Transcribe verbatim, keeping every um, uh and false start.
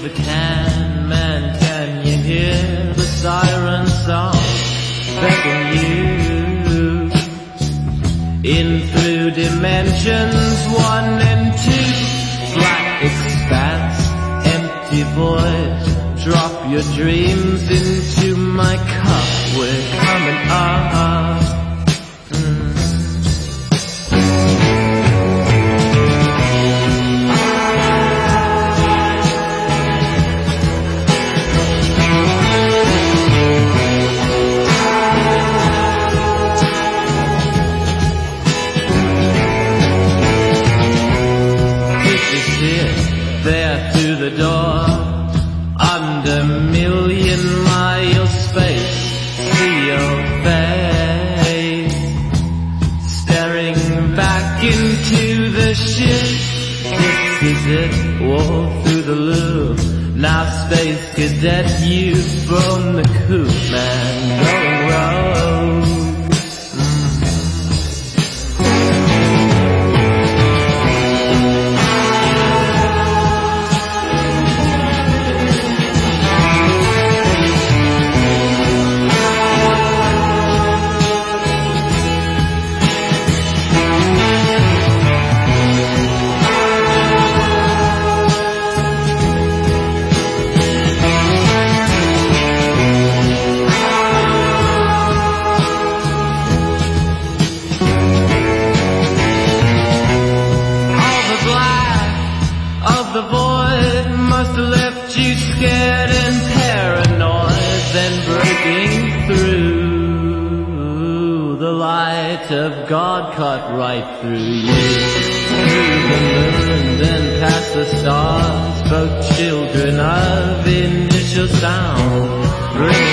if I can, man, can you hear the siren song begging you in through dimensions one and two? Black expanse, empty void, drop your dreams into my cup, we're coming up. There through the door, under million mile space, see your face, staring back into the ship. This is it, walk through the loop. Now space cadet, you've thrown the coop, man, going rogue. The void must have left you scared and paranoid, then breaking through, the light of God cut right through you, through the moon, then past the stars, both children of initial sound, bring